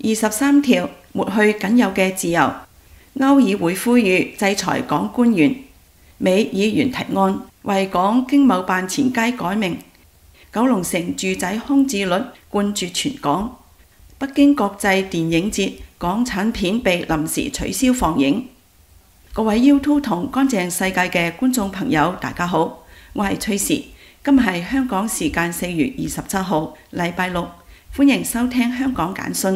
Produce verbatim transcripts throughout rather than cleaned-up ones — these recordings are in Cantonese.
二十三條抹去僅有嘅自由。歐議會呼籲制裁港官員。美議員提案為港經貿辦前街改名。九龍城住宅空置率冠絕全港。北京國際電影節港產片被臨時取消放映。各位 YouTube 同乾淨世界嘅觀眾朋友，大家好，我係崔氏。今日係香港時間四月二十七號，禮拜六，歡迎收聽香港簡訊。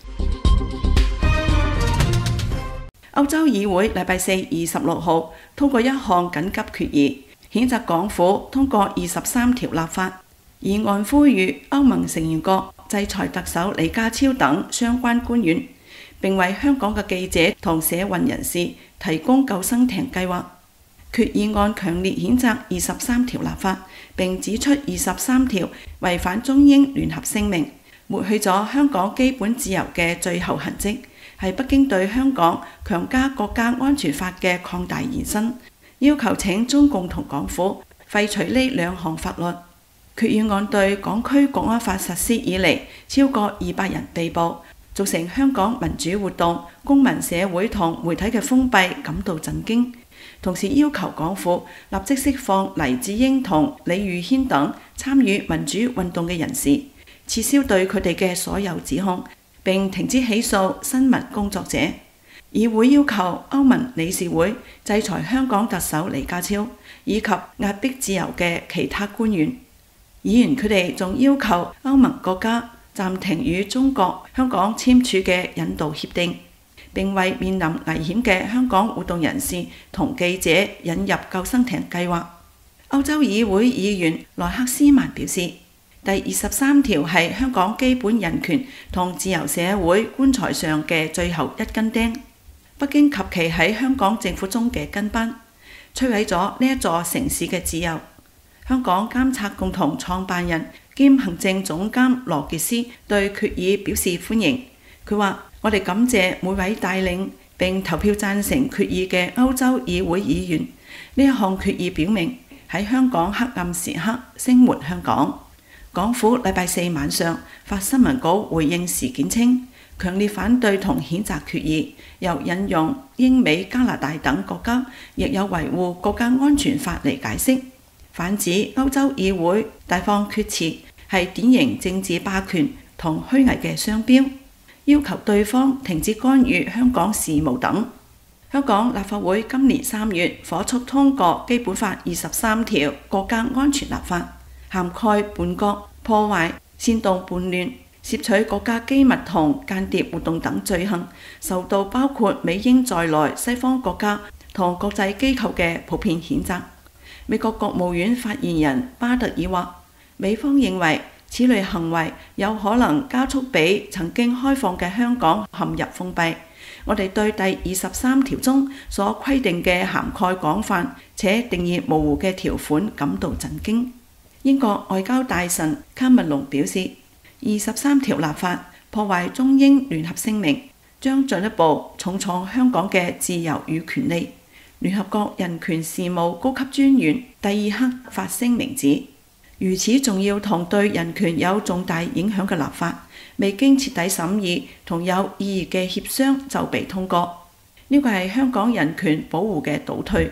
歐洲議會禮拜四二十六號通過一項緊急決議，譴責港府通過二十三條立法。議案呼籲歐盟成員國制裁特首李家超等相關官員，並為香港嘅記者同社運人士提供救生艇計劃。決議案強烈譴責二十三條立法，並指出二十三條違反中英聯合聲明，抹去咗香港基本自由嘅最後痕跡，係北京對香港強加國家安全法嘅擴大延伸，要求請中共同港府廢除呢兩項法律。決議案對港區國安法實施以嚟超過二百人被捕，造成香港民主活動、公民社會同媒體嘅封閉感到震驚，同時要求港府立即釋放黎智英同李宇軒等參與民主運動嘅人士，撤銷對佢哋嘅所有指控，並停止起訴新聞工作者。議會要求歐盟理事會制裁香港特首李家超以及壓迫自由嘅其他官員。議員佢哋仲要求歐盟國家暫停與中國香港簽署嘅引渡協定，並為面臨危險嘅香港活動人士同記者引入救生艇計劃。歐洲議會議員萊克斯曼表示，第二十三條係香港基本人權同自由社會棺材上嘅最後一根釘。北京及其喺香港政府中嘅跟班，摧毀咗呢一座城市嘅自由。香港監察共同創辦人兼行政總監羅傑斯對決議表示歡迎。佢話：我哋感謝每位帶領並投票贊成決議嘅歐洲議會議員。呢一項決議表明喺香港黑暗時刻聲援香港。港府禮拜四晚上發新聞稿回應事件稱，強烈反對同譴責決議，又引用英美加拿大等國家亦有維護國家安全法嚟解釋。反指歐洲議會大放厥詞係典型政治霸權同虛偽嘅商標，要求對方停止干預香港事務等。香港立法會今年三月火速通過《基本法》二十三條國家安全立法，涵蓋叛國、破壞、煽動叛亂、竊取國家機密同間諜活動等罪行，受到包括美英在內西方國家同國際機構嘅普遍譴責。美國國務院發言人巴特爾話：美方認為此類行為有可能加速俾曾經開放嘅香港陷入封閉。我哋對第二十三條中所規定嘅涵蓋廣泛且定義模糊嘅條款感到震驚。英國外交大臣卡麥隆表示，二十三條立法破壞中英聯合聲明，將進一步重創香港嘅自由與權利。聯合國人權事務高級專員蒂爾克發聲明指，如此重要同對人權有重大影響嘅立法，未經徹底審議同有意義嘅協商就被通過，呢個係香港人權保護嘅倒退。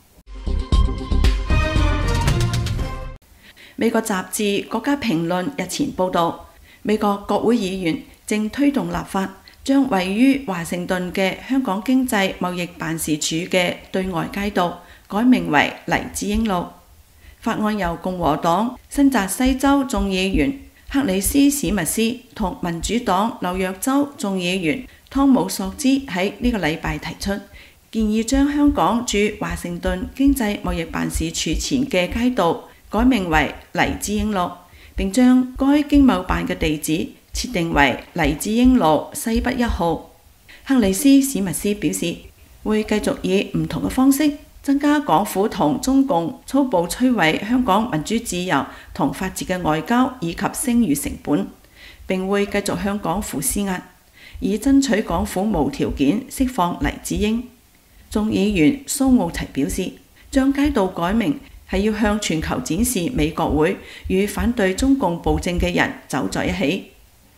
美國雜誌《國家評論》日前報導，美國國會議員正推動立法，將位於華盛頓嘅香港經濟貿易辦事處嘅對外街道改名為黎智英路。法案由共和黨新澤西州眾議員克里斯史密斯同民主黨紐約州眾議員湯姆索茲喺呢個禮拜提出，建議將香港駐華盛頓經濟貿易辦事處前嘅街道改名為黎智英路，並將該經貿辦嘅地址設定為黎智英路西北一號。克里斯史密斯表示，會繼續以唔同嘅方式增加港府同中共粗暴摧毀香港民主自由同法治嘅外交以及聲譽成本，並會繼續向港府施壓，以爭取港府無條件釋放黎智英。眾議員蘇奧齊表示，將街道改名係要向全球展示美國會與反對中共暴政嘅人走在一起。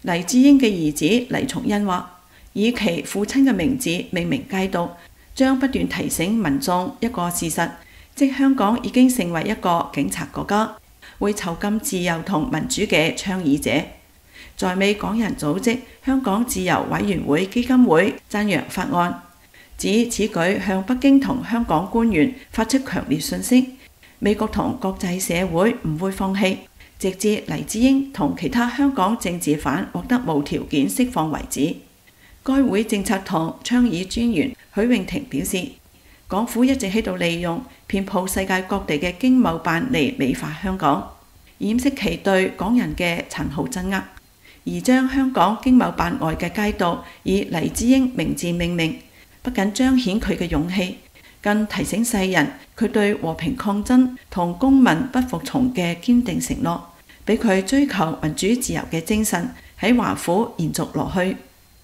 黎智英嘅兒子黎松恩話，以其父親嘅名字命名街道，將不斷提醒民眾一個事實，即香港已經成為一個警察國家，會囚禁自由同民主嘅倡議者。在美港人組織香港自由委員會基金會讚揚法案，指此舉向北京同香港官員發出強烈訊息，美國同國際社會唔會放棄，直至黎智英同其他香港政治犯獲得無條件釋放為止。該會政策同倡議專員許穎婷表示，港府一直喺度利用遍佈世界各地嘅經貿辦嚟美化香港，掩飾其對港人嘅殘酷鎮壓，而將香港經貿辦外嘅街道以黎智英名字命名，不僅彰顯佢嘅勇氣，更提醒世人佢對和平抗爭同公民不服從嘅堅定承諾，俾佢追求民主自由嘅精神喺華府延續落去。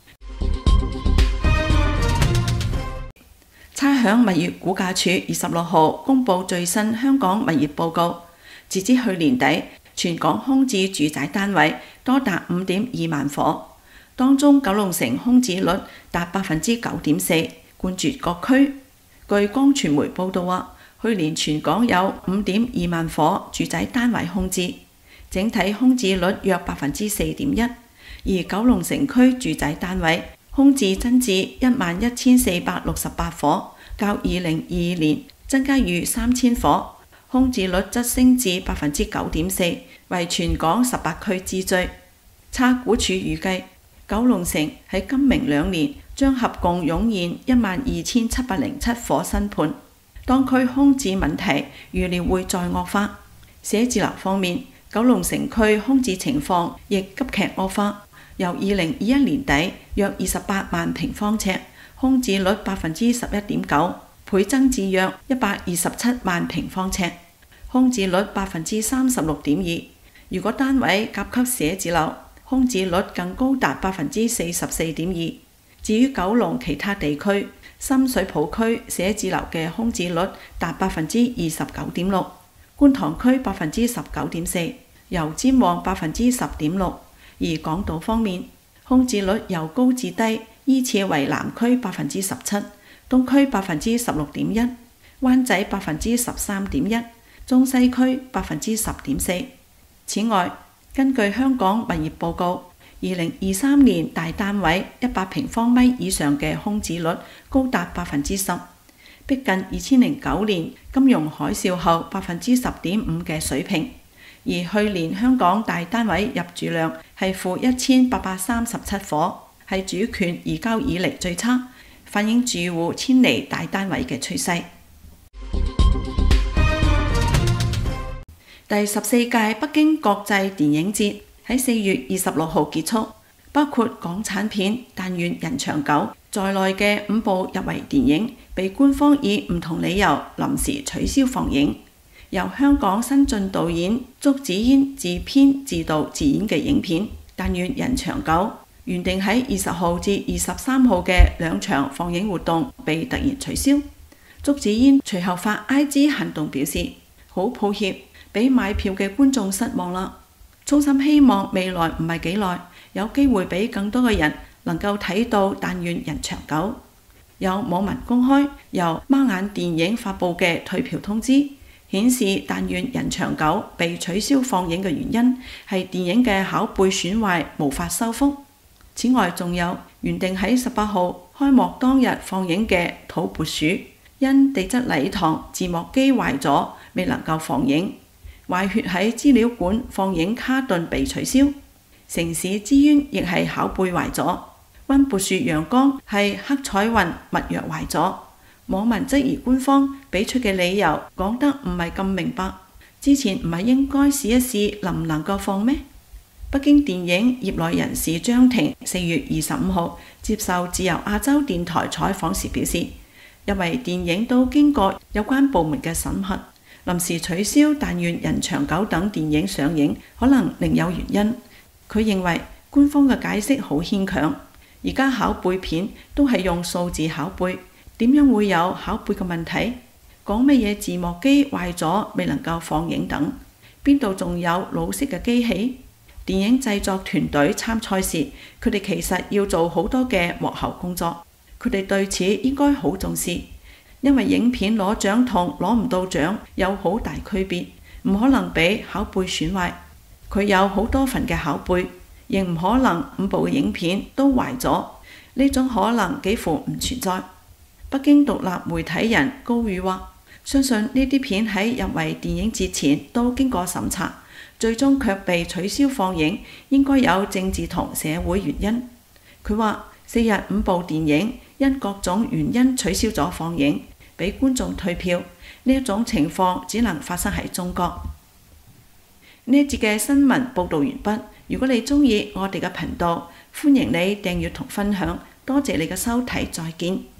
差餉物業估價署二十六號公佈最新香港物業報告，截至去年底，全港空置住宅單位多達五點二萬伙，當中九龍城空置率達百分之九點四，冠絕各區。據光傳媒報道話，去年全港有五點二萬伙住宅單位空置，整體空置率約百分之四點一，而九龍城區住宅單位空置增至一萬一千四百六十八伙，較二零二二年增加逾三千伙。空置率則升至百分之九點四，為全港十八區之最。差估署預計，九龍城喺今明兩年將合共湧現一萬二千七百零七伙新盤，當區空置問題預料會再惡化。寫字樓方面，九龍城區空置情況亦急劇惡化，由二零二一年底約二十八萬平方尺，空置率百分之十一點九。倍增至約一百二十七萬平方尺，空置率百分之三十六點二。如果單位甲級寫字樓，空置率更高達百分之四十四點二。至於九龍其他地區，深水埗區寫字樓嘅空置率達百分之二十九點六，觀塘區百分之十九點四，油尖旺百分之十點六。而港島方面，空置率由高至低依次為南區百分之十七。東區百分之十六點一，灣仔百分之十三點一，中西區百分之十點四。此外，根據香港物業報告，二零二三年大單位一百平方米以上嘅空置率高達百分之十，逼近二千零九年金融海嘯後百分之十點五嘅水平。而去年香港大單位入住量係負一千八百三十七伙，係主權移交以嚟最差，反映住戶遷離大單位嘅趨勢。第十四屆北京國際電影節喺四月二十六號結束，包括港產片《但願人長久》在內嘅五部入圍電影被官方以唔同理由臨時取消放映。由香港新晉導演祝子嫣自編自導自演嘅影片《但願人長久》，原定喺二十號至二十三號嘅兩場放映活動被突然取消。祝子嫣隨後發 I G 行動表示，好抱歉俾買票嘅觀眾失望啦，衷心希望未來唔係幾耐有機會俾更多嘅人能夠睇到但願人長久。有網民公開由貓眼電影發布嘅退票通知，顯示但願人長久被取消放映嘅原因係電影嘅拷貝損壞無法修復。此外，仲有原定喺十八號開幕當日放映嘅《土撥鼠》，因地質禮堂字幕機壞咗，未能夠放映。壞血喺資料館放映卡頓被取消。城市之淵亦係拷貝壞咗。溫撥樹陽光係黑彩雲密約壞咗。網民質疑官方俾出嘅理由講得唔係咁明白，之前唔係應該試一試能唔能夠放咩？北京電影業內人士張婷四月二十五號接受自由亞洲電台採訪時表示，因為電影都經過有關部門嘅審核，臨時取消《但願人長久》等電影上映可能另有原因。佢認為官方嘅解釋好牽強，而家拷貝片都係用數字拷貝，點樣會有拷貝嘅問題？講乜嘢字幕機壞咗未能夠放映等，邊度仲有老式嘅機器？ 電影製作團隊參賽時，佢哋其實要做好多嘅幕後工作，佢哋對此應該好重視，因為影片攞獎同攞唔到獎有好大區別，唔可能俾拷貝損壞。佢有好多份嘅拷貝，亦唔可能五部影片都壞咗，呢種可能幾乎唔存在。北京獨立媒體人高宇話，相信呢啲片喺入圍電影節前都經過審查，最終卻被取消放映，應該有政治同社會原因。佢話四日五部電影因各種原因取消咗放映，俾觀眾退票，呢一種情況只能發生喺中國。呢一節嘅新聞報導完畢。如果你鍾意我哋嘅頻道，歡迎你訂閱同分享。多謝你嘅收睇，再見。